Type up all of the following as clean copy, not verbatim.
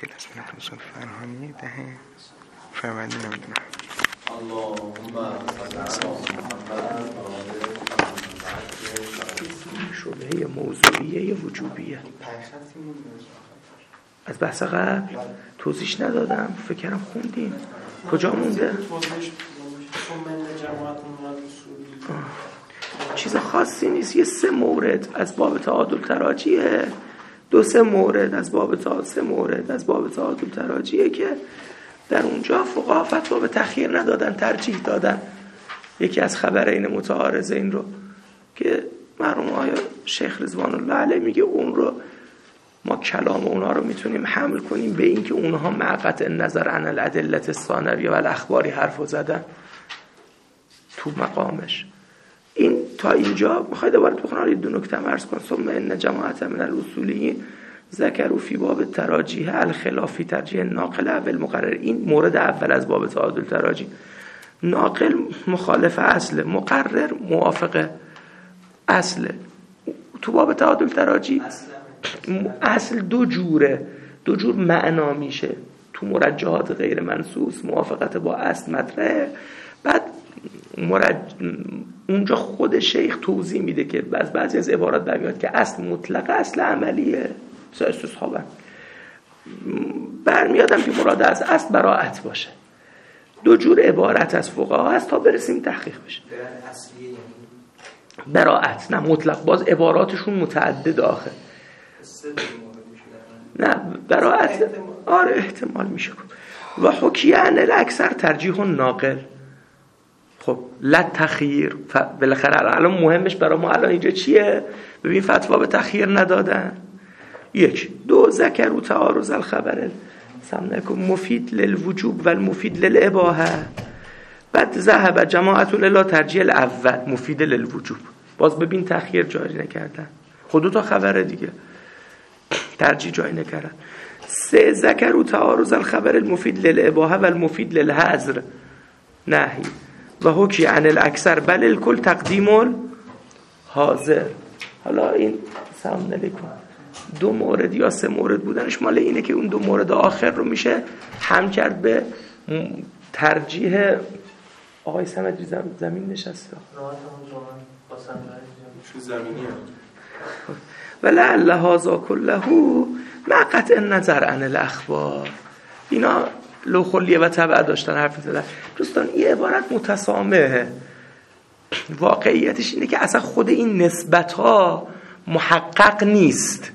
خیلی از من حسن فرهانی دهه فرمانی نمیدونم. شبهه موضوعیه وجوبیه از بحث قبل توضیح ندادم، فکرم خوندیم. کجا مونده؟ چیز خاصی نیست، یه 3 مورد از باب تعادل تراجیه، 2-3 مورد از باب تعادل تراجیه که در اونجا فقها فتوا به تخییر ندادن، ترجیح دادن. یکی از خبرین متعارضین رو که مرحوم آقای شیخ رضوان الله علیه میگه اون رو ما کلام اونها رو میتونیم حمل کنیم به این که اونها مع قطع نظر عن الادله الثانویه و الاخباری حرفو زدن تو مقامش. این تا اینجا میخوای دوباره بخونم یه 2 نکته عرض کنم. ثم ان جماعت من الاصولیین ذکروا فی باب تراجیح الخلاف فی ترجیح ناقل اول مقرر. این مورد اول از باب تعادل تراجیح. ناقل مخالف اصل، مقرر موافق اصل. تو باب تعادل تراجیح اصل 2 جوره، 2 جور معنا میشه. تو مرجحات غیر منصوص موافقت با اصل مطرحه. بعد اونجا خود شیخ توضیح میده که بعضی از عبارات برمیاد که اصل مطلق اصل عملیه، استصحابا برمیادم که مراد از اصل براءت باشه. 2 جور عبارت از فقها هست تا برسیم تحقیق بشه. براءت نه مطلق، باز عباراتشون متعدد آخه. نه براءت آره احتمال میشه و حکیه عن الاکثر ترجیح ناقل. خب لا تخییر بالاخره الان مهمش برای ما الان اینجا چیه؟ ببین فتوا به تخییر ندادن. 1 2 ذکروا تعارض الخبر سمنکم مفید للوجوب و المفید للاباحه. بعد ذهب جماعت الی ترجیح الاول مفید للوجوب. باز ببین تخییر جاری نکردن. خود 2 تا خبره دیگه ترجیح جاری نکردن. 3 ذکروا تعارض الخبر المفید للاباحه و المفید للحظر نهی و حکی عن الاکثر بل الکل تقدیم حاضر. حالا این سلام علیکم 2 مورد یا 3 مورد بودنش مال اینه که اون 2 مورد آخر رو میشه هم کرد به ترجیح آقای صمدی. زمین نشسته ولعل هذا كله مع قطع النظر عن الاخبار. اینا لو خلیه و تبع داشتن حرف زدن. دوستان این عبارت متسامحه. واقعیتش اینه که اصلا خود این نسبت ها محقق نیست،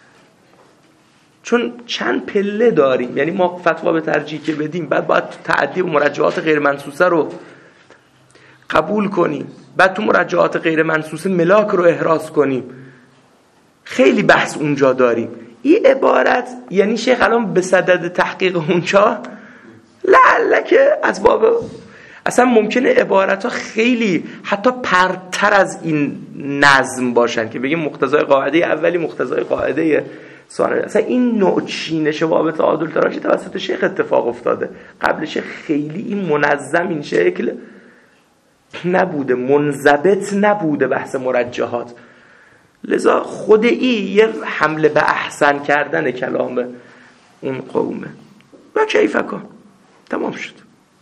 چون چند پله داریم. یعنی ما فتوا به ترجیح که بدیم بعد باید تعدی و مرجعات غیر منصوصه رو قبول کنیم، بعد تو مرجعات غیر منصوصه ملاک رو احراز کنیم. خیلی بحث اونجا داریم. این عبارت یعنی شیخ الان به صدد تحقیق اونجا لعله که از باب اصلا ممکنه عبارت ها خیلی حتی پرتر از این نظم باشن که بگیم مقتضای قاعده اولی مقتضای قاعده ثانی. اصلا این نوع چینش باب تعادل تراجیح توسط شیخ اتفاق افتاده. قبل شیخ خیلی این منظم این شکل نبوده، منضبط نبوده بحث مرجحات. لذا خود یه حمله به احسن کردن کلام اون قومه. و کیفه کن تمام شد.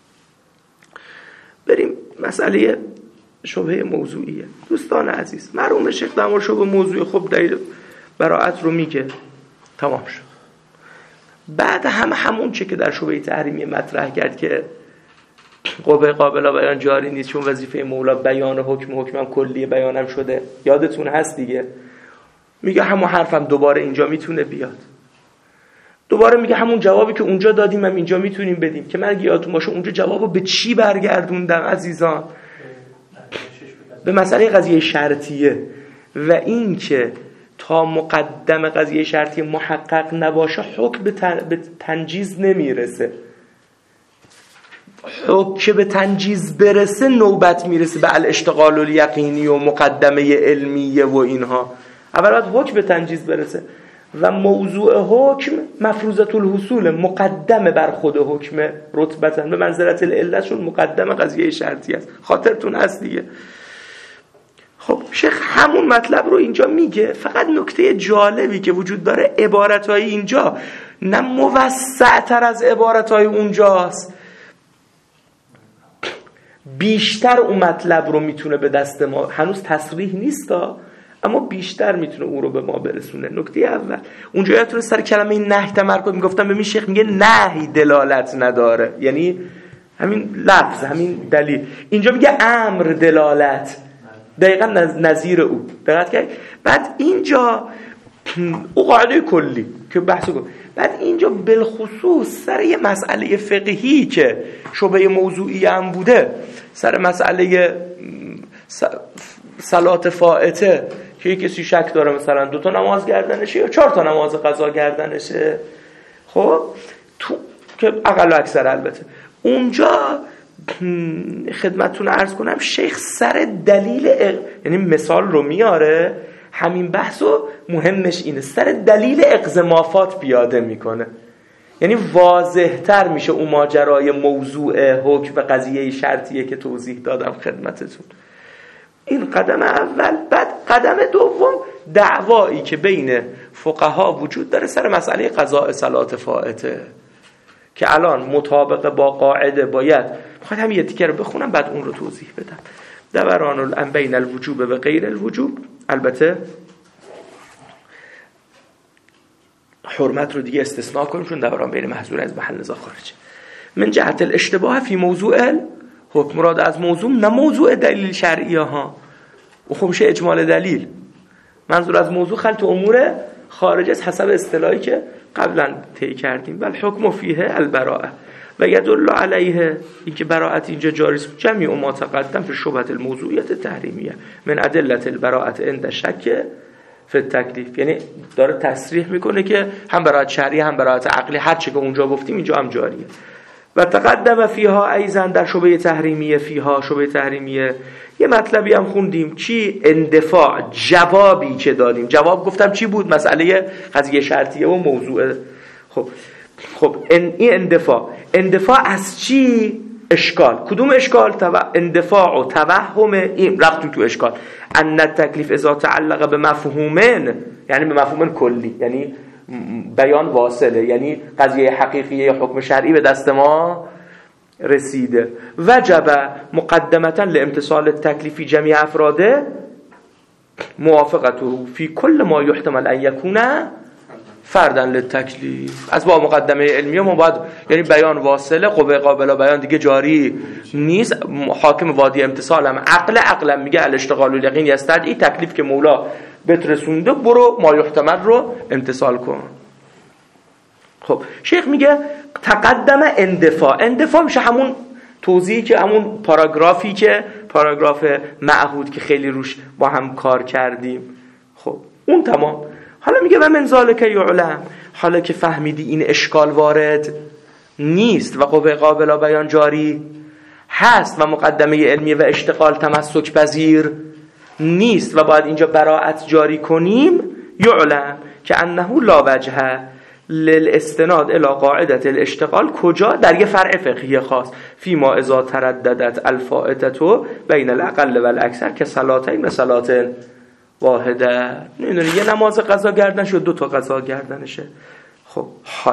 بریم مسئله شبهه موضوعیه. دوستان عزیز مرحوم شیخ در مورد شبهه موضوعی خب دلیل براءت رو میگه، تمام شد. بعد همون چه که در شبهه تحریمی مطرح کرد که قوه قابل بیان جاری نیست چون وظیفه مولا بیان حکمم کلیه بیانم شده، یادتون هست دیگه. میگه همون حرفم دوباره اینجا میتونه بیاد. دوباره میگه همون جوابی که اونجا دادیم هم اینجا میتونیم بدیم. که من اگه یادتون باشه اونجا جوابو به چی برگردوندم عزیزان؟ به مسئله قضیه شرطیه و این که تا مقدم قضیه شرطیه محقق نباشه حکم به تنجیز نمیرسه. حکم به تنجیز برسه نوبت میرسه به الاشتغال الیقینی و مقدمه علمیه و اینها. اول باید حکم به تنجیز برسه و موضوع حکم مفروضه الحصول، مقدمه بر خود حکم رتبتاً به منزلت العلت، چون مقدمه قضیه شرطی است. خاطرتون هست دیگه. خب شیخ همون مطلب رو اینجا میگه. فقط نکته جالبی که وجود داره عبارتهای اینجا نه موسع تر از عبارتهای اونجاست، بیشتر اون مطلب رو میتونه به دست ما، هنوز تصریح نیستا اما بیشتر میتونه اون رو به ما برسونه. نکته اول اونجا یادتونه سر کلمه نهی تمرکز میگفتم، به شیخ میگه نهی دلالت نداره، یعنی همین لفظ، همین دلیل. اینجا میگه امر دلالت، دقیقا نظیر او. دقت کرد؟ بعد اینجا او قاعده کلی که بحث کن، بعد اینجا بالخصوص سر یه مسئله فقهی که شبه موضوعی هم بوده، سر مسئله صلات فائته که کسی شک داره مثلا 2 نماز گردنشه یا 4 نماز قضا گردنشه، خب تو که اقل و اکثر البته اونجا خدمتتون عرض کنم شیخ سر دلیل یعنی مثال رو میاره، همین بحثو مهمش اینه، سر دلیل اقزمافات پیاده میکنه، یعنی واضح تر میشه اون ماجرای موضوع حکم و قضیه شرطیه که توضیح دادم خدمتتون. این قدم اول. بعد قدم دوم دعوایی که بین فقها وجود داره سر مسئله قضاء صلات فائته که الان مطابق با قاعده باید میخواد هم یه تیکه رو بخونم بعد اون رو توضیح بدم. دوران الان بین الوجوب و غیر الوجوب، البته حرمت رو دیگه استثناء کنیم چون دوران بین محظور از محل نزاع خارجه. من جهت الاشتباه فی موضوع حکم، مراد از موضوع نه موضوع دلیل شرعیه ها، و خب میشه اجمال دلیل. منظور از موضوع خلط امور خارج از حسب اصطلاحی که قبلا طی کردیم. بل حکم فیه البراءه و یدل علیه، این که براءت اینجا جاری است، جمعی ما تقدم فی شبهه الموضوعیت تحریمیه من ادله البراءت عند شک فی التکلیف، یعنی داره تصریح میکنه که هم براءت شرعی هم براءت عقلی هر چی که اونجا گفتیم اینجا هم جاریه. و تقدم فیها ایضا در شبهه تحریمیه، فیها شبهه تحریمیه یه مطلبی هم خوندیم، چی؟ اندفاع، جوابی که دادیم. جواب گفتم چی بود؟ مسئله قضیه شرطیه و موضوع. خب این اندفاع از چی؟ اشکال. کدوم اشکال؟ اندفاع و توهم. این رفتیم تو اشکال. ان التکلیف اذا تعلق به مفهومن، یعنی به مفهوم کلی، یعنی بیان واصله، یعنی قضیه حقیقیه یا حکم شرعی به دست ما رسیده. وجب مقدمتا لامتصال التکلیفی جميع افراده موافقته فی کل ما یحتمل ان یکون فردا للتکلیف. از با مقدمه علمیه ما باید، یعنی بیان واصله، قوه قابل بیان دیگه جاری نیست، حاکم وادی امتصال هم عقلم میگه الاشتغال الیقین یستدعی، تکلیف که مولا بهت رسونده برو ما یحتمل رو امتصال کن. خب شیخ میگه تقدم اندفاع میشه همون توضیحی که همون پاراگراف معهود که خیلی روش با هم کار کردیم. خب اون تمام. حالا میگه و من ذالک یعلم، حالا که فهمیدی این اشکال وارد نیست و قوه قابل بیان جاری هست و مقدمه علمیه و اشتغال تمسک پذیر نیست و باید اینجا براءت جاری کنیم، یعلم که انه لا وجه للاستناد الى قاعده الاشتغال. کجا؟ در یه فرع فقهی خاص، فیما اذا ترددت الفائته بین الاقل و الاکثر که صلاتین و صلات واحده. میدونی یه نماز قضا گردن شد 2 قضا گردنشه. خب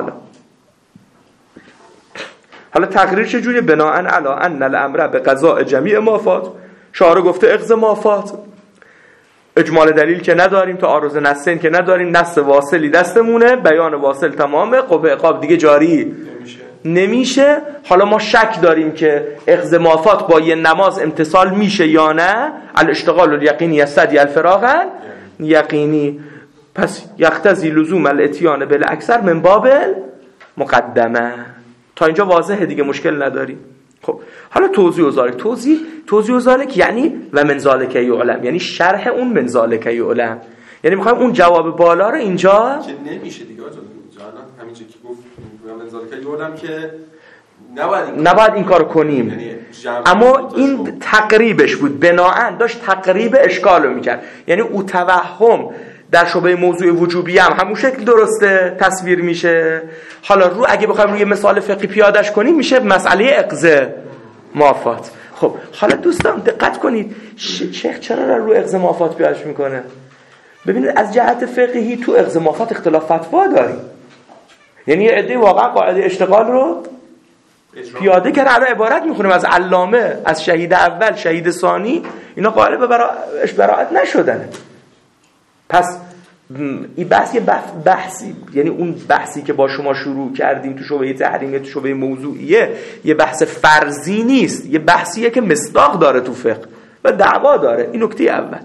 حالا تقریر چجوریه؟ بناء علی ان الامر به قضاء جمیع مافات، شارع گفته اقضا مافات، اجمال دلیل که نداریم، تعارض نصین که نداریم، نص واصلی دستمونه، بیان واصل تمامه، قوه عقاب دیگه جاری نمیشه. حالا ما شک داریم که اقضا مافات با یه نماز امتصال میشه یا نه، الاشتغال الیقینی یستدعی الفراغ یقینی، پس یقتضی لزوم الاتیان بالاکثر من باب مقدمه. تا اینجا واضحه دیگه، مشکل نداریم. خب حالا توضیح و ذالک یعنی و من ذالک یعلم، یعنی شرح اون من ذالک یعلم، یعنی میخوایم اون جواب بالا رو اینجا که نمیشه دیگه همینجا که گفت و من ذالک یعلم که نباید این کارو کنیم، یعنی اما این تقریبش بود، بناهن داشت تقریب اشکالو میکرد، یعنی او توهم در شبه موضوع وجوبی هم همون شکل درسته تصویر میشه. حالا اگه بخوایم روی مثال فقهی پیادش کنیم میشه مسئله اقضا مافات. خب حالا دوستان دقت کنید، شیخ چرا رو اقضا مافات پیادش میکنه؟ ببینید از جهت فقهی تو اقضا مافات اختلاف فتوا داریم، یعنی یه عده واقعا قاعده اشتغال رو پیاده کرد. الان عبارت میخونیم از علامه، از شهید اول، شهید ثانی، اینا قائل به براءت نشدن. پس این بحث یه بحثی، یعنی اون بحثی که با شما شروع کردیم تو شبهه تحریمیه، تو شبهه موضوعیه، یه بحث فرضی نیست، یه بحثیه که مصداق داره تو فقه و دعوا داره. این نکته اول.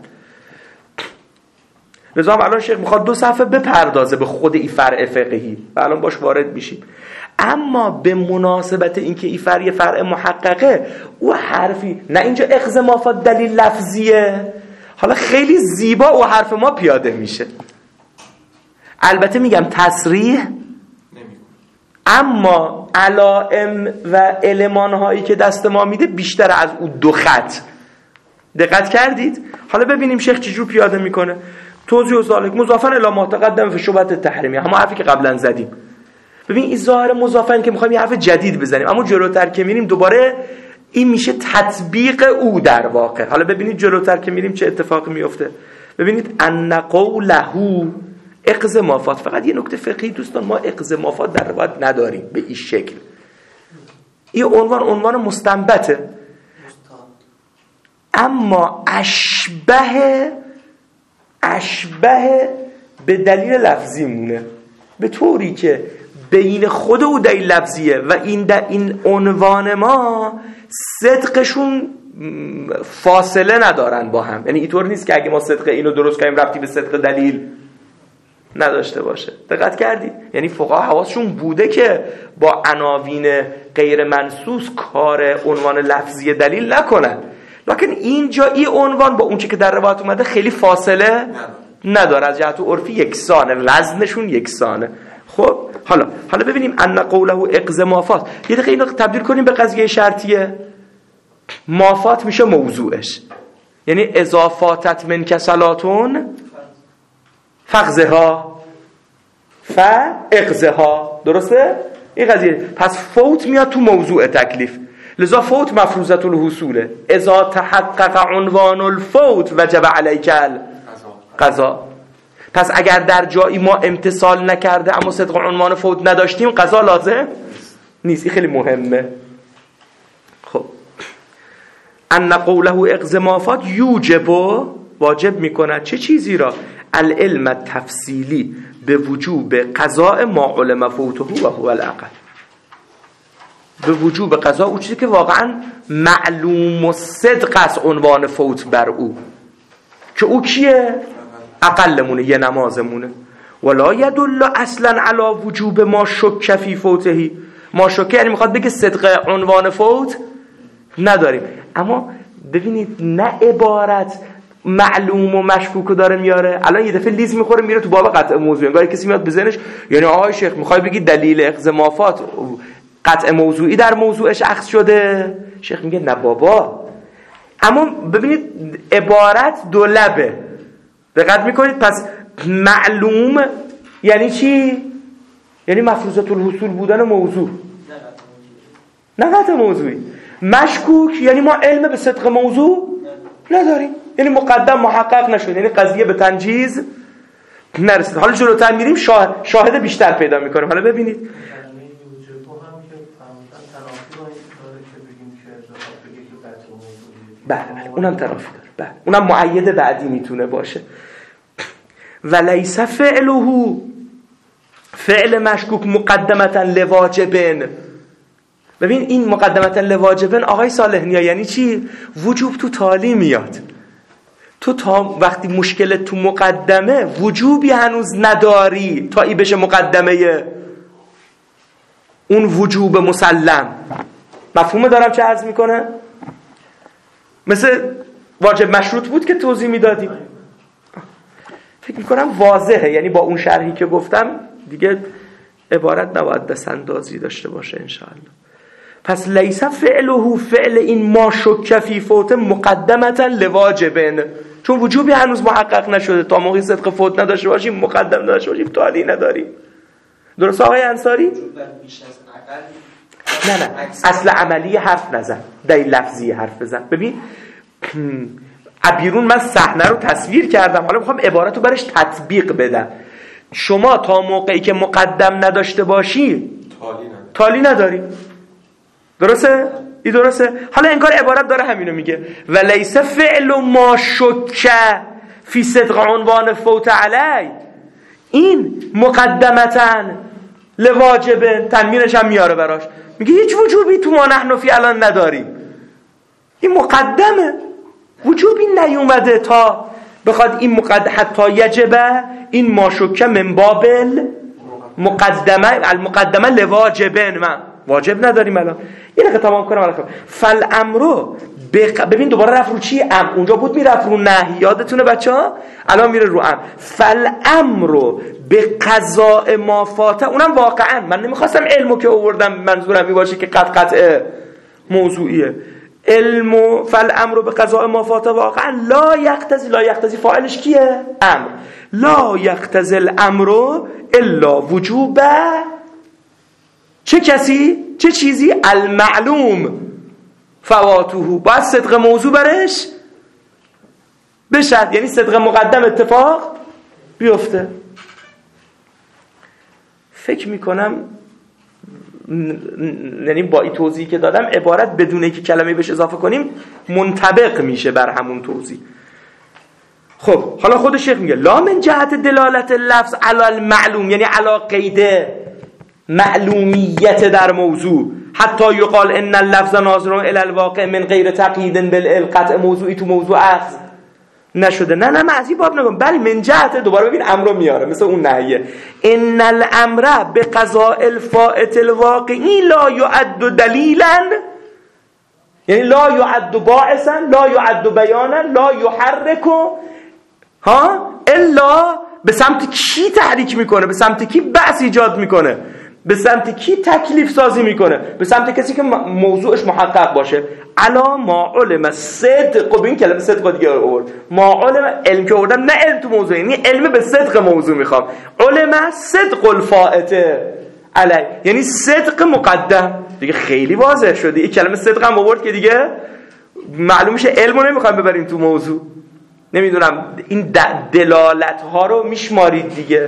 لذا الان شیخ میخواد 2 صفحه بپردازه به خود این فرع فقهی و الان باش وارد میشیم. اما به مناسبت اینکه این فرع فرع محققه، او حرفی نه اینجا اخذ مافات دلیل لفظیه، حالا خیلی زیبا او حرف ما پیاده میشه. البته میگم تصریح، اما علائم و المان هایی که دست ما میده بیشتر از او 2 خط. دقت کردید؟ حالا ببینیم شیخ چجور پیاده میکنه. توضیح و ذالک مضافا الی ما تقدم فی شبهه التحریمیه، همون حرفی که قبلا زدیم. ببین این ظاهر مضافا که میخوایم یه حرف جدید بزنیم، اما جلوتر که میریم دوباره این میشه تطبیق او در واقع. حالا ببینید جلوتر که میریم چه اتفاقی میفته. ببینید ان قوله اقض مافات. فقط یه نکته فقهی دوستان، ما اقض مافات در روایت نداریم به این شکل. این عنوان مستنبطه، اما اشبه به دلیل لفظی مونه، به طوری که بین خود او دلیل لفظیه و این عنوان ما صدقشون فاصله ندارن با هم. یعنی اینطور نیست که اگه ما صدق اینو درست کنیم ربطی به صدق دلیل نداشته باشه. دقت کردید؟ یعنی فقها حواسشون بوده که با عناوین غیر منصوص کار عنوان لفظی دلیل نکنن، لکن اینجا این عنوان با اون چی که در روایت اومده خیلی فاصله نداره، از جهت عرفی یکسانه، وزنشون یکسانه. خب حالا ببینیم ان قوله اقض مافات. یه دقیقه اینو تبدیل کنیم به قضیه شرطیه. مافات میشه موضوعش، یعنی اضافاتت من کسلاتون فقزها فاقزها، درسته؟ این قضیه. پس فوت میاد تو موضوع تکلیف، لذا فوت مفروضه الحصوله. اذا تحقق عنوان الفوت وجب علیک القضا. پس اگر در جایی ما امتثال نکرده اما صدق عنوان فوت نداشتیم، قضا لازم نیست. این خیلی مهمه. خب ان قوله اقض مافات یوجب، واجب میکنه چه چیزی را؟ العلم التفصیلی به وجوب قضاء ما علم فوته و هو العقل. به وجوب قضا اون چیزی که واقعا معلوم و صدق است عنوان فوت بر او، که او کیه؟ عقلمونه، یه نمازمونه. ولا یدل اصلا علی وجوب ما شک فی فوته. ما شک یعنی میخواد بگه صدق عنوان فوت نداریم. اما ببینید نه عبارت معلوم و مشکوک داره میاره. الان یه دفعه لیز میخوره میره تو باب قطع موضوعی، انگار کسی میاد به ذهنش یعنی آقای شیخ میخوای بگی دلیل اخذ مافات قطع موضوعی در موضوعش اخذ شده؟ شیخ میگه نه بابا. اما ببینید عبارت 2 لبه. دقت میکنید؟ پس معلوم یعنی چی؟ یعنی مفروضه الحصول بودن موضوع، نه قطع موضوعی. مشکوک یعنی ما علم به صدق موضوع نداریم، یعنی مقدم محقق نشد، یعنی قضیه به تنجیز نرسید. حالا جلوتر میریم شاهد بیشتر پیدا میکنیم. حالا ببینید بله اونم ترافی داره، بله اونم مؤید بعدی میتونه باشه. ولیس فعله، فعل مشکوک مقدمتا لواجبن. ببین این مقدمتا لواجبن آقای صالح نیا یعنی چی؟ وجوب تو تالی میاد. تو تا وقتی مشکل تو مقدمه وجوبی هنوز نداری تا ای بشه مقدمه اون وجوب مسلم. مفهوم دارم چه عرض میکنه؟ مثل واجب مشروط بود که توضیح میدادیم. فکر میکنم واضحه، یعنی با اون شرحی که گفتم دیگه عبارت نباید دستاندازی داشته باشه انشاءالله. پس لیس فعله، فعل این ما شک فی فوت مقدمتا لواجبن، چون وجوبی هنوز محقق نشده. تا موقعی صدق فوت نداشته باشیم، مقدم نداشته باشیم، تعالی نداریم. درست آقای انصاری؟ نه اصل عملی حرف نزن، دلیل لفظی حرف بزن. ببین بیرون من صحنه رو تصویر کردم، حالا میخوام عبارت رو برش تطبیق بدم. شما تا موقعی که مقدم نداشته باشی تالی نداری. درسته؟ این درسته؟ حالا انگار عبارت داره همینو میگه ولیس فعل ما شک فی صدق عنوان فوت علی. این مقدمتن لواجبه، تنوینش هم میاره براش، میگه هیچ وجوبی تو ما نحن فی الان نداریم. این مقدمه، وجوبی نیومده تا بخواد این حتی یجبه. این ما شک من بابل مقدمه، المقدمه لواجبن، من واجب نداریم الان. یه دقیقه تمام کنم الان. فالامرو ببین دوباره رفت رو چی؟ اونجا بود میرفت رو نهی، یادتونه بچه‌ها؟ الان میره رو امر. فالامرو به قضاء ما فاته، اونم واقعا من نمیخواستم علمو که آوردم منظورم این باشه که قطع موضوعیه. علم فالامرو به قضاء ما فاته واقعا لا یقتضی فاعلش کیه؟ امر. لا یقتضی الامر الا وجوب چه کسی؟ چه چیزی؟ المعلوم فواته. باید صدق موضوع برش بشد، یعنی صدق مقدم اتفاق بیفته. فکر میکنم یعنی با این توضیحی که دادم عبارت بدون اینکه کلمه بهش اضافه کنیم منطبق میشه بر همون توضیح. خب حالا خود شیخ میگه لا من جهت دلالت لفظ علی المعلوم، یعنی علی قید معلومیت در موضوع، حتی یقال ان اللفظ ناظر الی الواقع من غیر تقیید بالقطع موضوعی تو موضوع اخذ نشده. نه من از این باب نگم، بلی من جهت، دوباره ببین امرو میاره مثل اون نهیه. ان الامر به قضاء الفائت الواقعی لا یعد دلیلا، یعنی لا یعد باعثا، لا یعد بیانا، لا یحرک الا به سمت کی تحریک میکنه؟ به سمت کی بحث ایجاد میکنه؟ به سمت کی تکلیف سازی میکنه؟ به سمت کسی که موضوعش محقق باشه. علا ما علم صدق، و این کلمه صدق دیگه آورد. ما علم، علم که آوردم نه علم تو موضوع، یعنی علم به صدق موضوع میخوام. علم صدق الفائت علی، یعنی صدق مقدم. دیگه خیلی واضح شده. این کلمه صدق هم آورد که دیگه معلوم میشه علمو نمیخوام ببریم تو موضوع. نمیدونم این دلالت ها رو میشمارید دیگه.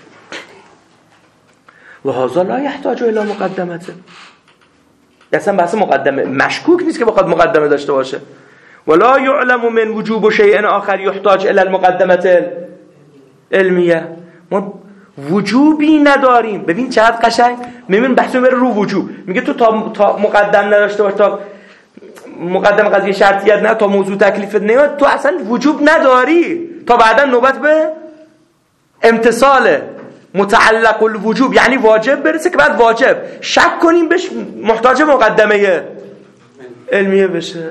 و هذا لا يحتاج الى مقدمته، اصلا بحث مقدمه مشکوک نیست که بخواد مقدمه داشته باشه. ولا يعلم من وجوب شيء آخر يحتاج الى المقدمه العلمیه. ما وجوبی نداریم. ببین چقدر قشنگ میبین بحث میبره رو وجوب. میگه تو تا مقدم نداشته باش، تا مقدم قضیه شرطیت نه، تا موضوع تکلیفت نیاد، تو اصلا وجوب نداری تا بعدا نوبت به امتصال متعلق الوجوب، یعنی واجب برسه که بعد واجب شک کنیم بهش محتاج مقدمه علمیه بشه.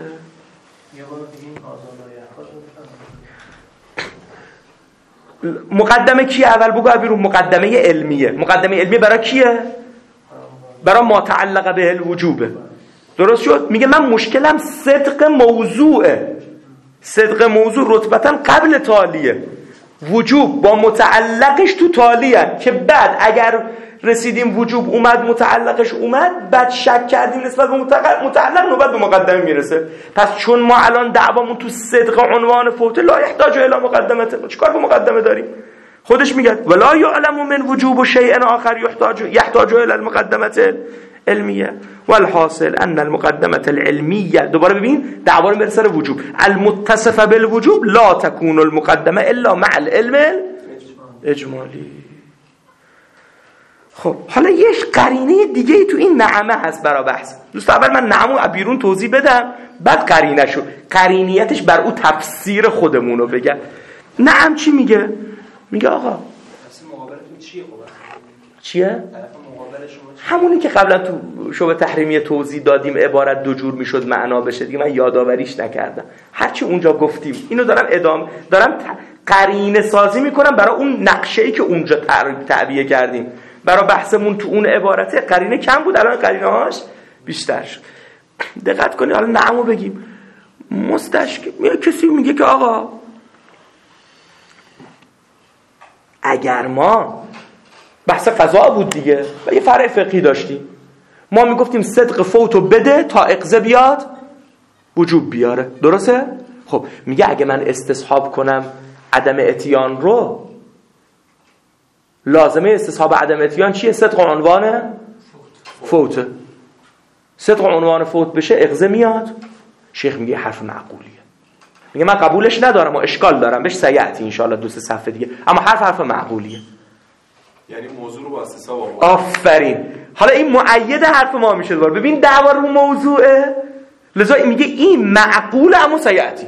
مقدمه کیه؟ اول بگو بیرون. مقدمه علمیه. مقدمه علمیه برای کیه؟ برای ما تعلق به الوجوبه. درست شد؟ میگه من مشکلم صدق موضوعه. صدق موضوع رتبتاً قبل تالیه، وجوب با متعلقش تو تالیه، که بعد اگر رسیدیم وجوب اومد متعلقش اومد، بعد شک کردیم نسبت به متعلق نوبت به مقدمه میرسه. پس چون ما الان دعوامون تو صدق عنوان فوت، لا یحتاج الی مقدمه، چیکار به مقدمه داریم؟ خودش میگه ولا یعلم من وجوب شیء آخر یحتاج الی المقدمه علمیه. والحاصل ان المقدمه العلمیه، دوباره ببین دعوا رو برسه وجوب، المتصفه بالوجوب لا تكون المقدمه الا مع العلم اجمالی. خب حالا یه قرینه دیگه ای تو این نعمه هست برای بحث. دوست اول من نعمو بیرون توضیح بدم، بعد قرینه شو، قرینیتش بر او تفسیر خودمونو بگم. نعم چی میگه؟ میگه آقا مقابلتون چیه؟ چیه؟ همونی که قبلا تو شبه تحریمیه توضیح دادیم، عبارت دو جور میشد معنا بشه دیگه، من یادآوریش نکردم. هرچی اونجا گفتیم اینو دارم قرینه سازی میکنم برای اون نقشه‌ای که اونجا تعبیه کردیم. برای بحثمون تو اون عبارته قرینه کم بود، الان قرینه‌هاش بیشتر شد. دقت کنید. حالا نعمو بگیم. کسی میگه که آقا اگر ما بحث قضا بود دیگه و یه فرع فقهی داشتیم، ما میگفتیم صدق فوتو بده تا اقضا بیاد وجوب بیاره، درسته؟ خب میگه اگه من استصحاب کنم عدم اتیان رو، لازمه استصحاب عدم اتیان چیه؟ صدق عنوان فوت. صدق عنوان فوت بشه اغضا میاد. شیخ میگه حرف معقولیه، میگه من قبولش ندارم و اشکال دارم بهش، سیعتی انشاءالله 2-3 صفحه دیگه، اما حرف معقولیه. یعنی موضوع رو با استصحاب آفرین. حالا این مؤید حرف ما میشه دوباره. ببین دعوا رو موضوعه، لذا میگه این معقوله اما سیعتی.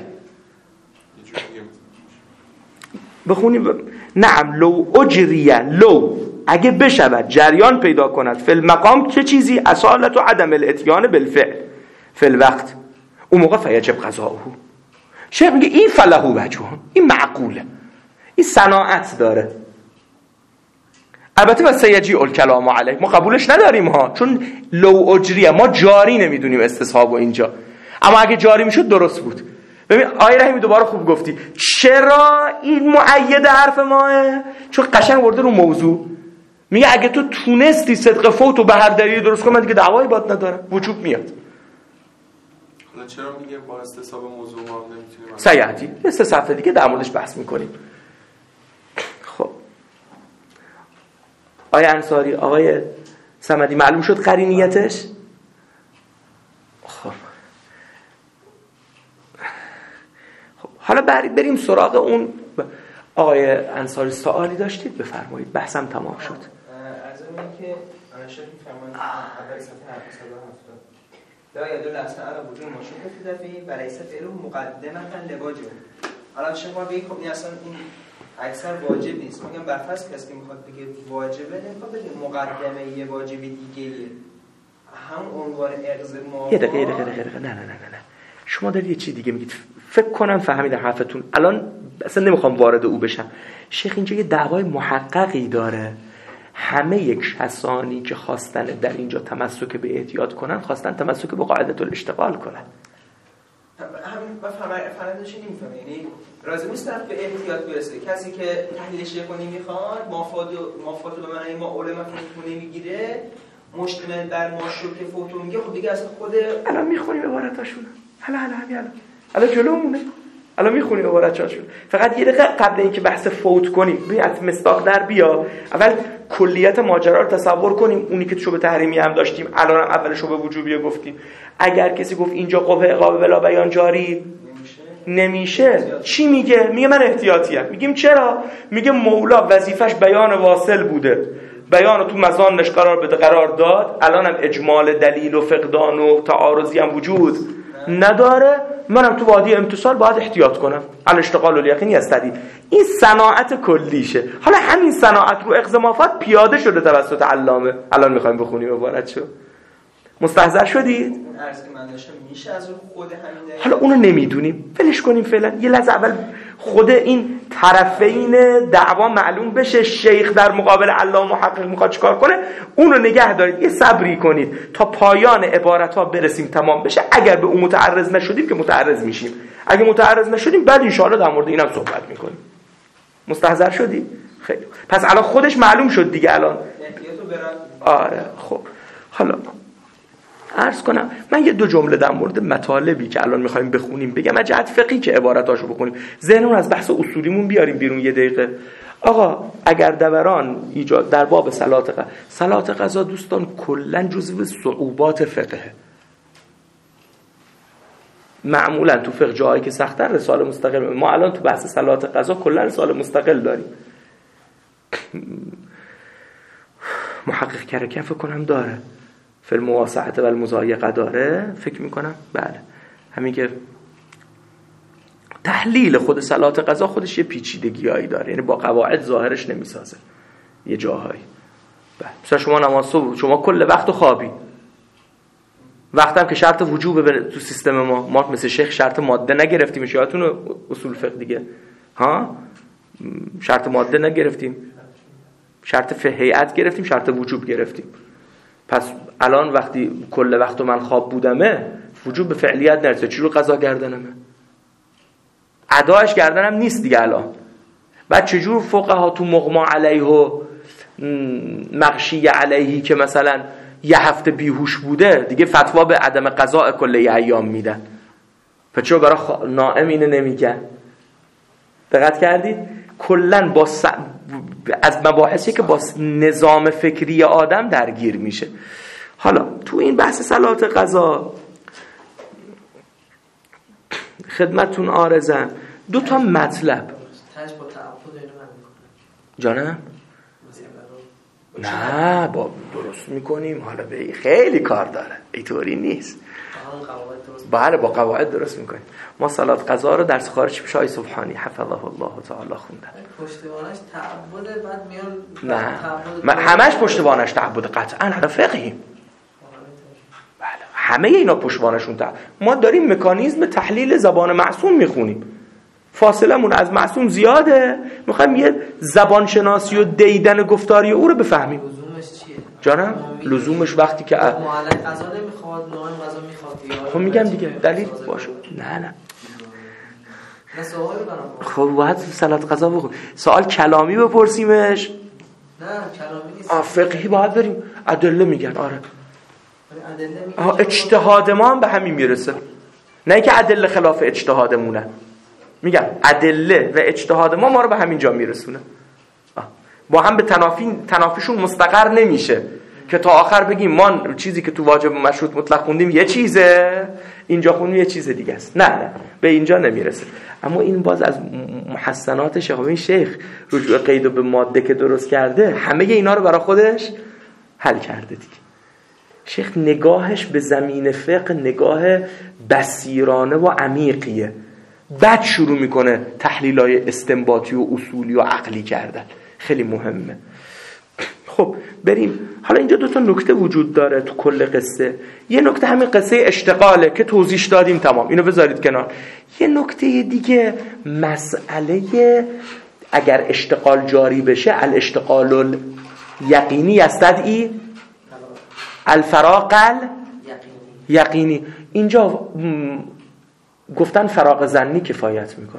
بخونی نعم لو اجریه، لو اگه بشود جریان پیدا کند فی المقام چه چیزی؟ اصالت و عدم الاتیان بالفعل فی الوقت، اون موقع فیجب قضاؤه. شیخ میگه این فله وجه، این معقوله، این صناعت داره. البته و سیجی الکلام علیه، ما قبولش نداریم ها، چون لو اجریه ما جاری نمیدونیم استصحاب و اینجا، اما اگه جاری میشد درست بود. ببین آیه رحیمی دوباره خوب گفتی، چرا این مؤید حرف ماه؟ چون قشنگ ورده رو موضوع. میگه اگه تو تونستی صدق فوت و به هر دلیل درست کنی، من دیگه دعوایی بات ندارم، وجوب میاد. حالا چرا میگه با استصحاب موضوع ما نمیتونیم؟ سیعتی یه 3 صفحه دیگه در موردش بحث میکنیم. خب آقای انصاری، آقای صمدی معلوم شد قرینیتش؟ خب حالا بریم سراغ اون. آقای انصاری سوالی داشتید؟ بفرمایید، بحثم تمام شد. از اون که انشاء می‌فرمایید اول صفحه 770 لا يدل اصلا على وجود مشروط فی دفعی و لیس فعله مقدمه لواجب. الان شما بگید خب این اصلا این اکثر واجب نیست. میگم برفرض کسی که میخواد بگه واجبه، نمیخواد بگه مقدمه یه واجب دیگه‌ایه، همون عنوان اغض ما. یه دقیقه نه شما دارید یه چی دیگه میگید. فکر کنم فهمیدم حرفتون. الان اصلا نمیخوام وارد او بشم. شیخ اینجا یه دعوای محققی داره. همه یک کسانی که خواستن در اینجا تمسک به احتیاط کنن، خواستن تمسک به قاعده الاشتغال کنن. همین فرندش نمیفهمه، یعنی راضی نیست طرف به احتیاط برسه. کسی که تحلیلش کنی میخواد مافات به معنی ما علما فوتو نمیگیره، مشتمل بر ماشو که فوتو میگه، خب دیگه اصلا خود الان میخونیم عبارتاشون. الان جلومونه. الان میخونیم عبارتاشون. فقط یه دقیقه قبل اینکه بحث فوت کنیم، ببین از مصداق در بیا. اول کلیت ماجرا رو تصور کنیم. اونی که شبه تحریمی هم داشتیم، الان هم اول شبه وجوبی گفتیم. اگر کسی گفت اینجا قوه اقامه بلا بیان جاری نمیشه، چی میگه؟ میگه من احتیاطیم. میگیم چرا؟ میگه مولا وظیفش بیان واصل بوده، بیان تو مزانش قرار داد. الان هم اجمال دلیل و فقدان و تعارضی هم وجود نداره. منم تو وادی امتصال باید احتیاط کنم. الاشتغال الیقینی است دلیل. این صناعت کلیشه. حالا همین صناعت رو اقزامافات پیاده شده توسط علامه. الان میخوایم بخونیم عبارت شو. مستحضر شدید؟ اون عرض که من داشتم میشه از خود همین دلیل. حالا اونو نمیدونیم، ولش کنیم فعلا. یه لحظه اول خود این طرفین دعوا معلوم بشه. شیخ در مقابل علامه محقق میخواد چیکار کنه، اونو نگه دارید، یه صبری کنید تا پایان عبارت‌ها برسیم تمام بشه. اگر به اون متعرض نشدیم که متعرض میشیم، اگه متعرض نشدیم بعد ان شاءالله در مورد اینم صحبت میکنیم. مستحضر شدی؟ خیلی. پس الان خودش معلوم شد دیگه. الان آره خب حالا عرض کنم من یه 2 جمله در مورد مطالبی که الان میخوایم بخونیم بگم، از جهت فقهی که عباراتاشو بخونیم، ذهنمون از بحث اصولیمون بیاریم بیرون یه دقیقه. آقا اگر دوران ایجاد در باب صلات قضا دوستان کلا جزو صعوبات فقهه. معمولا تو فقه جایی که سخت‌تر رساله مستقل. ما الان تو بحث صلات قضا کلا رساله مستقل داریم. محقق کرکن فکر کنم داره، فی المواسعه و المضایقه داره، فکر میکنم. بله همین که تحلیل خود صلات قضا خودش یه پیچیدگیایی داره، یعنی با قواعد ظاهرش نمیسازه یه جاهایی. بله مثلا شما نماز صبح شما کل وقت خوابی، وقت هم که شرط وجوبه تو سیستم ما مثل شیخ شرط ماده نگرفتیم. یادتونه اصول فقه دیگه ها، شرط ماده نگرفتیم، شرط هیئت گرفتیم، شرط وجوب گرفتیم. پس الان وقتی کل وقت من خواب بودمه، وجوب به فعلیت نرسه، چی رو قضا گردنمه؟ اداش گردنم نیست دیگه الان. بعد چجور فقها تو مغما علیه و مغشی علیهی که مثلا یه هفته بیهوش بوده دیگه فتوا به عدم قضاء کل ایام میدن، پس چرا برای نائم اینه نمیگن؟ دقت کردید؟ کلن از مباحثی که با نظام فکری آدم درگیر میشه. حالا تو این بحث صلات قضا خدمتون عارضم 2 تا مطلب. جانم؟ نه با درست میکنیم، حالا به خیلی کار داره، اینطوری نیست. بله با قواعد درست میکنیم. ما صلات قضا رو درس خارج پیش آقای سبحانی حفظه الله تعالی خوندن. پشتوانش تعبده، بعد میان نه همش پشتوانش تعبده قطعا، حالا فقهیم. بله همه اینا پشتوانشون تعبده. ما داریم مکانیزم تحلیل زبان معصوم میخونیم، فاصله مون از معصوم زیاده، میخوایم یه زبان شناسی و دیدن گفتاری او رو بفهمیم. لزومش چیه؟ جانم لزومش وقتی که معلق قضا نمیخواد، نوع قضا میخواد. خب میگم دیگه دلیل باشه. نه خب باید صلات قضا بخون. سوال کلامی بپرسیمش؟ نه کلامی نیست. فقهی باید بریم. ادله میگن. آره اجتهاد ما هم به همین میرسه، نه که ادله خلاف اجتهادمونه. میگم ادله و اجتهاد ما رو به همین جا میرسونه. با هم به تنافیشون مستقر نمیشه که تا آخر بگیم ما چیزی که تو واجب مشروط مطلق خوندیم یه چیزه، اینجا خوندیم یه چیز دیگه است. نه به اینجا نمیرسه. اما این باز از محسنات شیخ رجوع قید و به ماده که درست کرده، همه اینا رو برای خودش حل کرده دیگه. شیخ نگاهش به زمین فقه نگاه بصیرانه و عمیقیه، بعد شروع میکنه تحلیلای استنباطی و اصولی و عقلی کردن. خیلی مهمه. خب بریم. حالا اینجا 2 تا نکته وجود داره تو کل قصه. یه نکته همین قصه اشتغاله که توضیح دادیم، تمام، اینو بذارید کنار. یه نکته دیگه مسئله اگر اشتغال جاری بشه، الاشتغال یقینی یستدعی الفراغ یقینی. اینجا گفتن فراغ ظنی کفایت میکنه.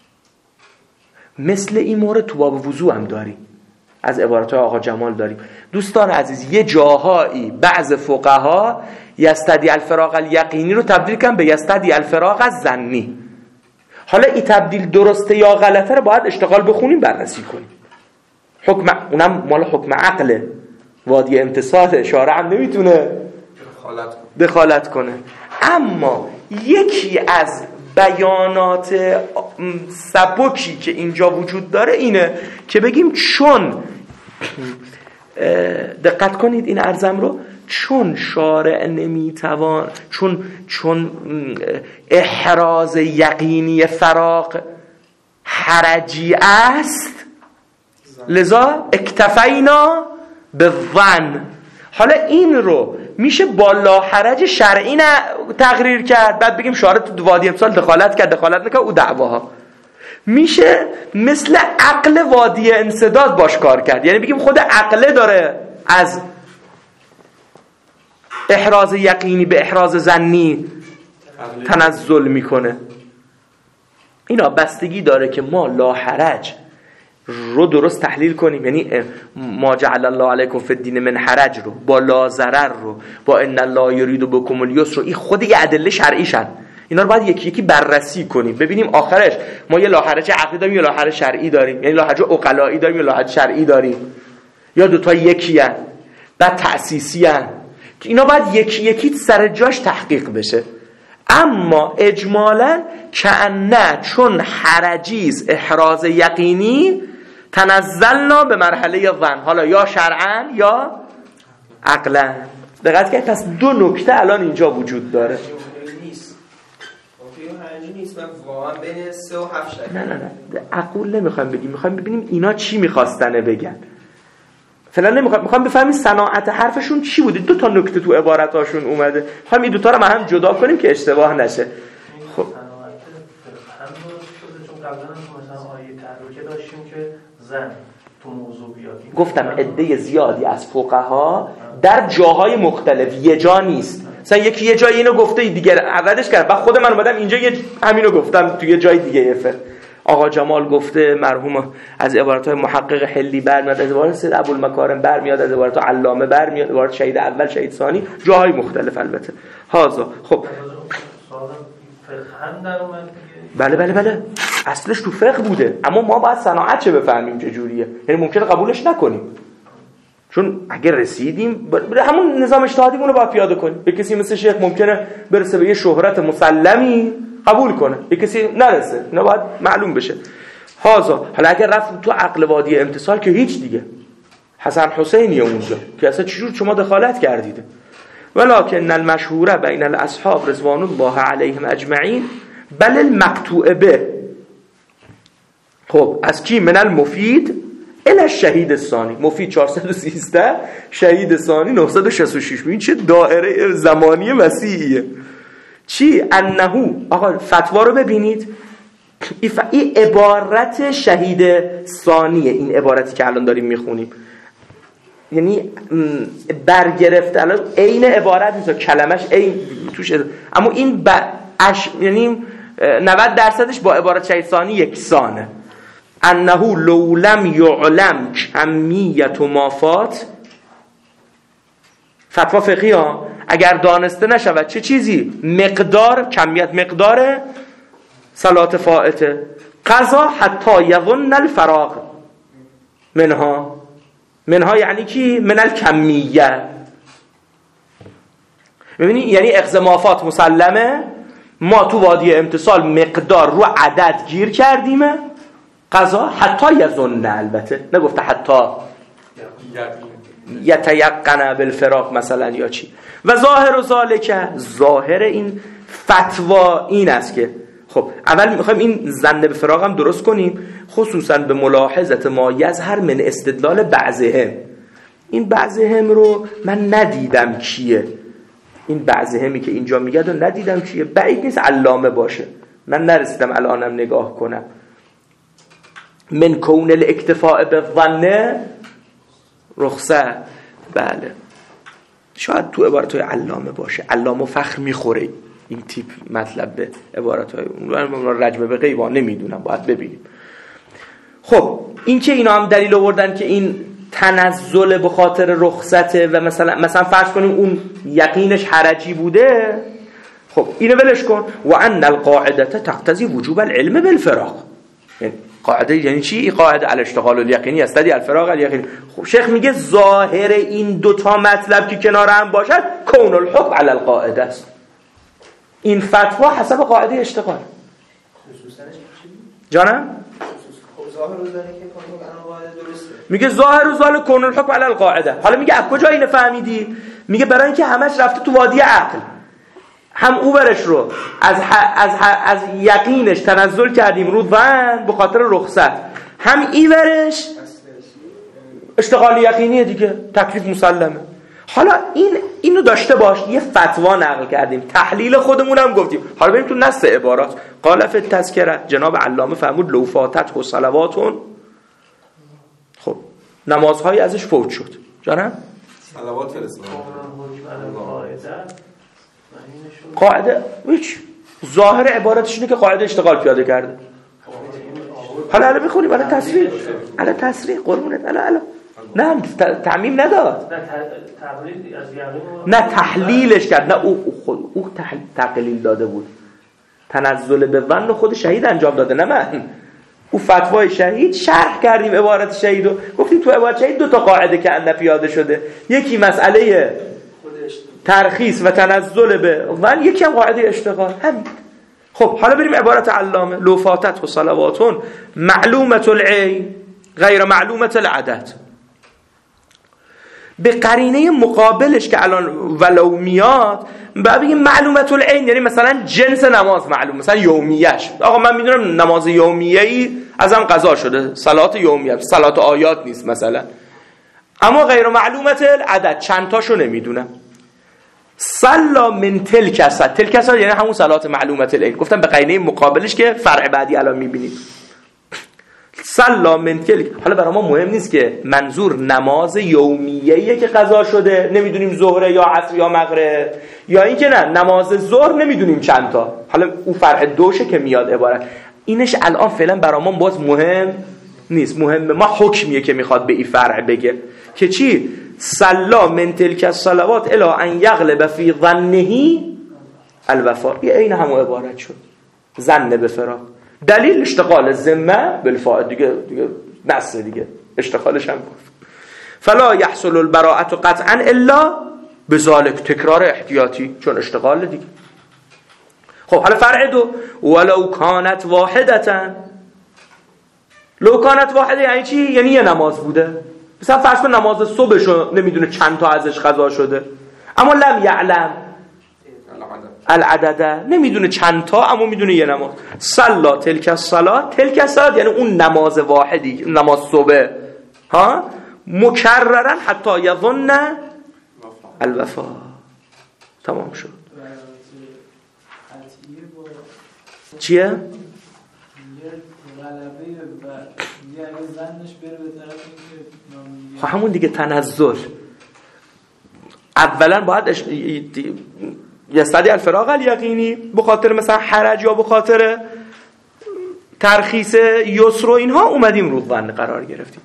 مثل این مورد تو باب وضو هم داریم، از عبارتهای آقا جمال داریم. دوستان عزیز یه جاهایی بعض فقها یستدعی الفراغ الیقینی رو تبدیل کردن به یستدعی الفراغ الظنی. حالا این تبدیل درسته یا غلطه رو باید اشتغال بخونیم بررسی کنیم. حکم اونم مال حکم عقله، وادی امتصال شارع هم نمیتونه دخالت کنه. اما یکی از بیانات سبکی که اینجا وجود داره اینه که بگیم چون دقت کنید این عرضم رو، چون شارع نمیتوان، چون احراز یقینی فراغ حرجی است، لذا اکتفینا به ظن. حالا این رو میشه با لاحرج شرعی تقریر کرد، بعد بگیم شارع تو وادی امسال دخالت نکرد او دعواها. میشه مثل عقل وادی انسداد باش کار کرد، یعنی بگیم خود عقله داره از احراز یقینی به احراز ظنی تنزل میکنه. اینا بستگی داره که ما لاحرج رو درست تحلیل کنیم، یعنی ما جعل الله علیکم فی الدین من حرج رو با لا ضرر رو با ان الله یرید بکم الیسر رو، این خود یه ادله شرعی شن. اینا رو باید یکی یکی بررسی کنیم ببینیم آخرش ما یه لاحرج عقلی داریم یا لاحرج شرعی داریم، یعنی لاحرج عقلایی داریم یا لاحرج شرعی داریم، یا دوتا یکی ان بعد تأسیسی ان. اینا باید یکی یکی سر جاش تحقیق بشه. اما اجمالا کأنه چون حرجیز احراز یقینی تنزلنا به مرحله ظن، حالا یا شرعا یا عقلا. دقت کنید پس 2 نکته الان اینجا وجود داره. نه عقول نمیخوایم بگیم، میخوایم ببینیم اینا چی میخواستنه بگن. فعلا میخوام بفهمیم صناعت حرفشون چی بوده. 2 تا نکته تو عبارتاشون اومده، میخوایم این 2 تا رو هم جدا کنیم که اشتباه نشه. خب قبلا مثلا آیه تحریکه داشتیم که زن تو موضوع بیاد. گفتم عده زیادی از فقها در جاهای مختلف، یه جا نیست. مثلا یکی یه جای اینو گفته دیگه عوضش کرد، بعد خود من اومدم اینجا همینو گفتم تو یه جای دیگه. آقا جمال گفته، مرحوم از عبارت‌های محقق حلی برمیاد، از عبارت سید ابوالمکارم برمیاد، از عبارت علامه برمیاد، عبارت شهید اول شهید ثانی، جاهای مختلف البته. هازا خب فقه هم در اومد دیگه. بله اصلش تو فقه بوده، اما ما باید صناعت چه بفهمیم چجوریه، یعنی ممکنه قبولش نکنیم، چون اگر رسیدیم همون نظام اجتهادیمون رو باید پیاده کنیم. یک کسی مثل شیخ ممکنه برسه به یه شهرت مسلمی قبول کنه، یک کسی نرسه، اینا باید معلوم بشه. حالا اگر رفت تو عقل وادی امتصال که هیچ دیگه، حسن حسینی اونجا که اصلا چجور شما دخالت کردید. ولکن المشهوره بین الاصحاب رضوان الله علیهم اجمعین بل المقطوع به. خب از کی؟ من المفید الی الشهید ثانی. مفید 413، شهید ثانی 966. این چه دایره زمانی وسیعیه. چی؟ انه، آقا فتوا رو ببینید، این عبارت شهید ثانیه، این عبارتی که الان داریم میخونیم، یعنی برگرفته الان عین عبارت نیست، کلمش عین توش، اما این یعنی 90% با عبارت شهید ثانی یکسانه. انه لو لم یعلم کمیت ما فات، فتوا فقهی ها، اگر دانسته نشود چه چیزی؟ مقدار، کمیت مقدار صلات فائته، قضا حتی یظن الفراغ منها یعنی کی؟ من الکمیه. ببینی یعنی اقزمافات مسلمه، ما تو وادی امتصال مقدار رو عدد گیر کردیم، قضا حتی یظن، البته نگفته حتی یتیقن بالفراق مثلا یا چی. و ظاهر و ذالک، ظاهر این فتوا این است که خب اول میخوایم این ظن به فراق هم درست کنیم، خصوصا به ملاحظت ما یظهر من استدلال بعضهم. این بعضهم رو من ندیدم کیه، این بعضهمی که اینجا میگه رو ندیدم کیه، بعید نیست علامه باشه، من نرسیدم الانم نگاه کنم. من کون الاکتفاء بالظن رخصه، بله شاید تو عبارتهای علامه باشه، علامه فخر میخوره این تیپ مطلب به عبارتهای اون رجمه به غیبا نمیدونم، باید ببینیم. خب این که اینا هم دلیل آوردن که این تنزل به خاطر رخصته و مثلا فرض کنیم اون یقینش حرجی بوده، خب اینو ولش کن. و ان القاعده تقتضی وجوب العلم بالفراق، یعنی قاعده یعنی چی؟ این قاعده الاشتغال الیقینی است، دی الفراغ الیقینی. خب شیخ میگه ظاهر این دوتا مطلب که کنار هم باشد کون الحکم علی القاعده است، این فتوا حسب قاعده اشتغال. جانم ظاهر و ذالک کون القاعده درسته، میگه ظاهر و ذالک کون الحکم علی القاعده. حالا میگه از کجا اینو فهمیدی؟ میگه برای اینکه همش رفته تو وادی عقل، هم او برش رو از یقینش تنزل کردیم رو ظن به خاطر رخصت، هم ای برش اشتغال یقینیه دیگه، تکلیف مسلمه. حالا اینو داشته باش، یه فتوا نقل کردیم، تحلیل خودمون هم گفتیم. حالا بریم تو نص عبارات. قال فی التذکره، جناب علامه فرمود لو فاتت صلواتون، خب نمازهای ازش فوت شد. جانم صلوات الاسلام قاعده هیچ، ظاهر عبارتش اینه که قاعده اشتغال پیاده کرده. حالا بخونیم، حالا تصریح قربونت، حالا نه تعمیم نداد، نه تحلیلش کرد، نه او تقلیل داده بود، تنزل به ظن خود شهید انجام داده، نه من. او فتوای شهید شرح کردیم، عبارت شهیدو گفتیم تو عبارت شهید دو تا قاعده که اند پیاده شده، یکی مسئله ترخیص و تنزل به ظن، یکی هم قاعده اشتغال، همین. خب حالا بریم عبارت علامه لو فاتت و صلواتون معلومه العین غیر معلومه العدد، به قرینه مقابلش که الان ولو میاد بعد بگیم معلومه العین، یعنی مثلا جنس نماز معلوم، مثلا یومیهش، آقا من میدونم نماز یومیه‌ای ازم قضا شده، صلات یومیه، صلات آیات نیست مثلا، اما غیر معلومه العدد، چند تاشو نمیدونم. صلا من تلک یعنی همون صلات معلومه العین، گفتم به قرینه مقابلش که فرع بعدی الان میبینید. صلا من تلک، حالا برای ما مهم نیست که منظور نماز یومیه‌ایه که قضا شده، نمیدونیم ظهر یا عصر یا مغرب، یا این که نه نماز ظهر نمیدونیم چند تا، حالا اون فرع دوشه که میاد عبارت. اینش الان فعلا برای ما باز مهم نیست، مهم ما حکمیه که میخواد به این فرع بگه که چی؟ صلا من تلک الصلوات الی ان یغلب فی ظنه الوفا این همون عبارت شد، ظن به فراق. دلیل اشتغال ذمه بالفاعل دیگه نص دیگه اشتغالش هم گفت فلا يحصل البراءة قطعا الا بذلك، تکرار احتیاطی چون اشتغال دیگه. خب حالا فرع دو، ولو كانت واحدة، لو كانت واحده یعنی چی؟ یعنی یه نماز بوده، مثلا فرض کن نماز صبحشو نمیدونه چند تا ازش قضا شده، اما لم یعلم العدد، نمیدونه چند تا اما میدونه یه نماز. صلا تلک الصلاه، تلک الصلاه یعنی اون نماز واحدی، نماز صبح ها، مکررن حتی یظن الوفا. تمام شد. چیه؟ غلبه و یعنی زنش بره به طرف اینکه همون دیگه تنزل. اولا باید یستدی الفراغ الیقینی، به خاطر مثلا حرج یا به خاطر ترخیص یسر و اینها اومدیم رو ظن قرار گرفتیم.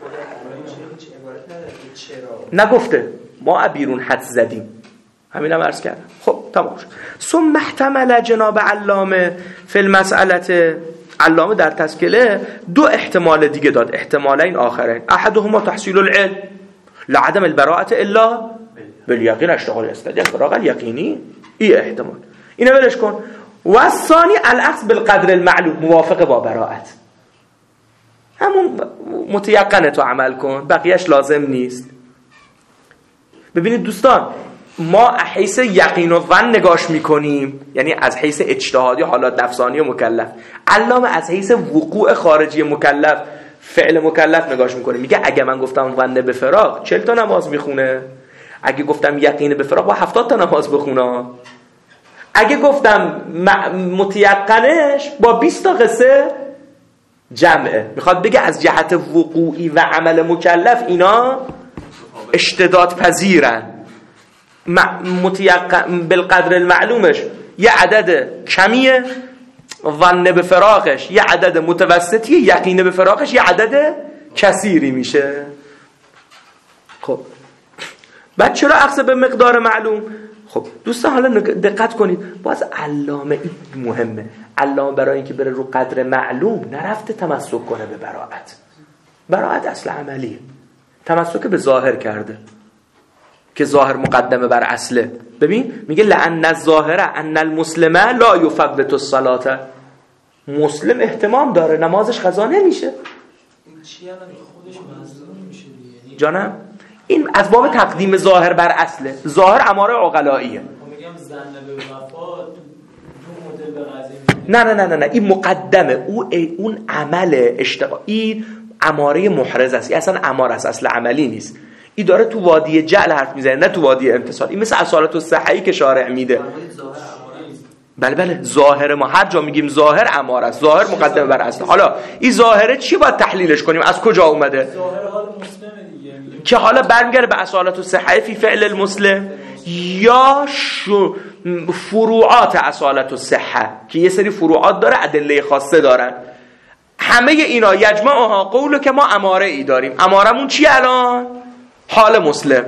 نگفته ما بیرون حد زدیم، همینم عرض کردم. خب تمام شد. ثم احتمل جناب علامه فی المسئله، علامه در تذکره دو احتمال دیگه داد، احتمالین آخرین. احدهما تحصیل العلم لعدم البراءة الا بالیقین، اشتغال استدلال الفراغ الیقینی، این احتمال، اینو ولش کن. و الثانی الاخذ بالقدر المعلوم، موافقه با براءت، همون متیقنه تو عمل کن، بقیهش لازم نیست. ببینید دوستان، ما حیث یقین و ظن نگاش میکنیم، یعنی از حیث اجتهادی حالات نفسانی و مکلف. علامه از حیث وقوع خارجی مکلف، فعل مکلف نگاش میکنه، میگه اگه من گفتم ظن به فراق 40 تا نماز میخونه، اگه گفتم یقین به فراق با 70 تا نماز بخونه، اگه گفتم متیقنش با 20 تا قصه جمعه. میخواد بگه از جهت وقوعی و عمل مکلف اینا اشتداد پذیرن. متیقن بالقدر المعلومش یه عدد کمیه، ظن به فراقش یه عدد متوسطیه، یقین به فراقش یه عدد کثیری میشه. خب بعد چرا اخذ به مقدار معلوم؟ خب دوستان حالا دقت کنید، باز علامه این مهمه، علامه برای اینکه بره رو قدر معلوم نرفته تمسک کنه به براءت. براءت اصل عملیه، تمسک به ظاهر کرده که ظاهر مقدمه بر اصله. ببین میگه لأن الظاهر ان المسلم لا یفوت الصلاه، مسلم اهتمام داره نمازش قضا نمیشه. این چی الان خودش مظلوم میشه دیگه؟ جانم این از باب تقدیم ظاهر بر اصله، ظاهر اماره عقلاییه. میگم زن به وفا دو مدل به قضیه نه این مقدمه، اون عمل اشتغالی اماره محرز است، اصلا اماره است، اصل عملی نیست. این داره تو وادی جعل حرف میزنه نه تو وادی امتصال. این مثل اصالت الصحی که شارع میده. بله ظاهر ما هر جا میگیم ظاهر اماره است، ظاهر مقدمه بر اصل. حالا این ظاهره چی باید تحلیلش کنیم؟ از کجا اومده؟ ظاهر حال مسلمه دیگه، که حالا برمیگره به اصالت الصحی فی فعل المسلم یا فروعات اصالت الصحه که یه سری فروعات داره، ادله خاصه دارن. همه اینا یجمعها قولو که ما اماره ای داریم. امارمون چی الان؟ حال مسلم.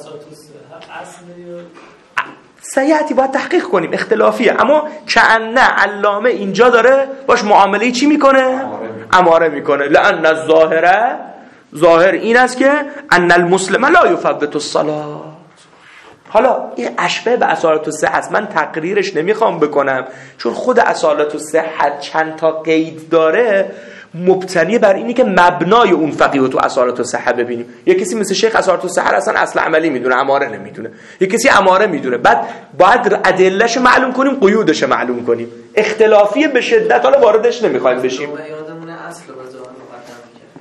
سیاتی باید تحقیق کنیم، اختلافیه، اما کأنه علامه اینجا داره باش معامله چی میکنه؟ اماره میکنه. لأن الظاهره، ظاهر این است که ان المسلم لا یفوت الصلاه. حالا این اشبه به اصالت الصحه است، من تقریرش نمیخوام بکنم چون خود اصالت الصحه چند تا قید داره، مبتنی بر اینی که مبنای اون فقیه تو اصالت الصحه ببینیم. یک کسی مثل شیخ اصالت الصحه اصلا اصل عملی میدونه، اماره نمیدونه. یک کسی اماره میدونه، بعد باید ادلهش معلوم کنیم، قیودش معلوم کنیم. اختلافی به شدت، حالا واردش نمیخوایم بشیم. یادمونه اصل و ظاهر مقدم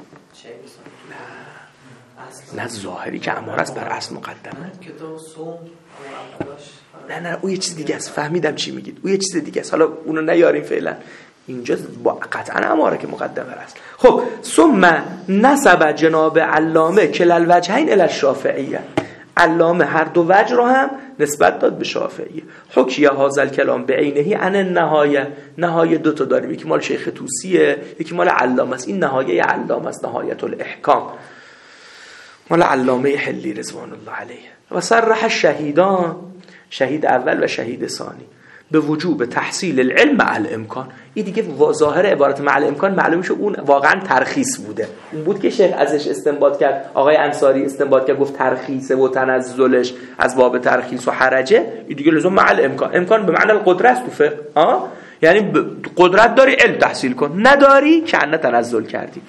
می‌کنه. نه ظاهری که اماره است بر اصل مقدمه. کتاب صوم نه او یه چیز دیگه است. فهمیدم چی میگید. او یه چیز دیگه است. حالا اونو نیاریم فعلا. اینجا با قطعا اماره که مقدمه است. خب ثم نسب جناب علامه کل الوجهین الی الشافعیه، علامه هر دو وجه رو هم نسبت داد به شافعیه. حکیه هازل کلام به عینهی ان النهایه، نهایه دو تا داریم، یکی مال شیخ طوسیه، یکی مال علامه است. این نهایه علامه است، نهایت الاحکام مال علامه حلی رضوان الله علیه. و صرح الشهیدان، شهید اول و شهید ثانی، به وجوب تحصیل العلم مع الامکان. این دیگه ظاهر عبارت مع الامکان معلوم میشه اون واقعا ترخیص بوده. اون بود که شیخ ازش استنباط کرد، آقای انصاری استنباط کرد گفت ترخیصه و تنزلش از باب ترخیص و حرجه. این دیگه لزوم مع الامکان. امکان به معنی القدرت تو فقه، یعنی قدرت داری علم تحصیل کن، نداری که ان تنزل کردیم.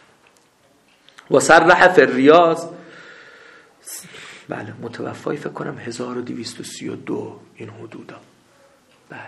و صرح فی الریاض، بله متوفای فکر کنم 1232 این حدودا، بله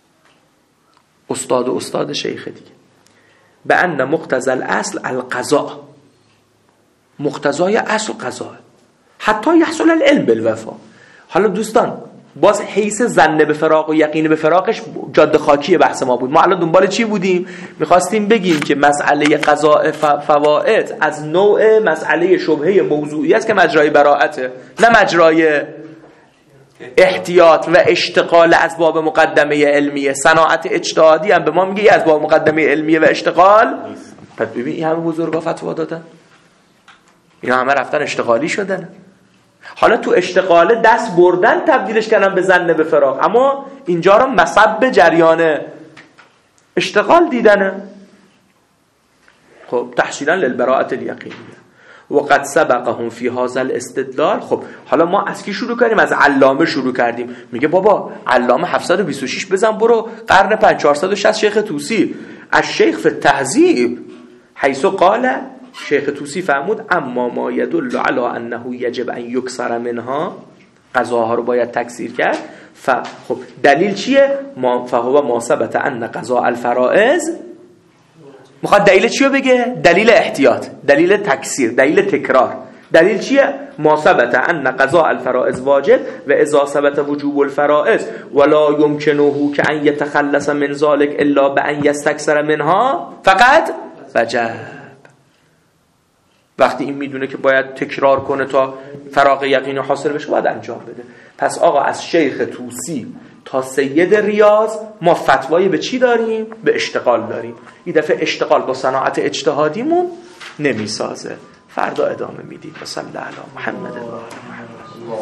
استاد شیخ دیگه، به ان مقتضى الاصل القضاء، مقتضای اصل قضاء حتی یحصل العلم بالوفا. حالا دوستان باز حیث ظن به فراق و یقین به فراقش جاده خاکی بحث ما بود. ما الان دنبال چی بودیم؟ میخواستیم بگیم که مسئله قضاء فوائد از نوع مسئله شبهه موضوعی است که مجرای براءته، نه مجرای احتیاط و اشتغال از باب مقدمه علمیه. صناعت اجتهادی هم به ما میگه از باب مقدمه علمیه و اشتغال. پس ببین این همه بزرگا فتوا دادن، اینا همه رفتن اشتغالی شدن. حالا تو اشتغال دست بردن تبدیلش کردن به ظن به فراق، اما اینجا رو مصب جریان اشتغال دیدنه. خب تحصیلا للبراءة الیقینیه. و قد سبقهم فی هذا الاستدلال. خب حالا ما از کی شروع کردیم؟ از علامه شروع کردیم. میگه بابا علامه 726 بزن برو قرن 5460 شیخ طوسی، از شیخ فی التهذیب حیث قال، شیخ طوسی فرمود اما ما یدل علی انه یجب ان یکسر منها، قضاها رو باید تکثیر کرد. خب دلیل چیه؟ فهو ما ثبت ان قضاء الفرائض، میخواد دلیل چیو بگه؟ دلیل احتیاط، دلیل تکثیر، دلیل تکرار. دلیل چیه؟ ما ثبت ان قضاء الفرائض واجب و اذا ثبت وجوب الفرائض ولا يمكنه که ان يتخلص من ذلك الا بان يستكثر منها فقط وجب. وقتی این میدونه که باید تکرار کنه تا فراغ یقین حاصل بشه باید انجام بده. پس آقا از شیخ طوسی تا سید ریاض ما فتوایی به چی داریم؟ به اشتغال داریم. این دفعه اشتغال با صناعت اجتهادیمون نمیسازه. فردا ادامه میدیم. صلی الله علی محمد و آل محمد.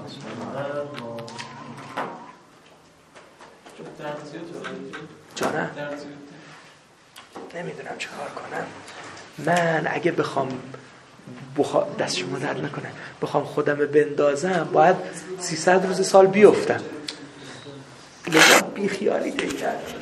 جانم نمیدونم چه کار کنم. من اگه بخوام دست شما درد نکنه بخوام خودم بندازم باید 300 روز سال بیفتم. لذا بی خیالی دیگر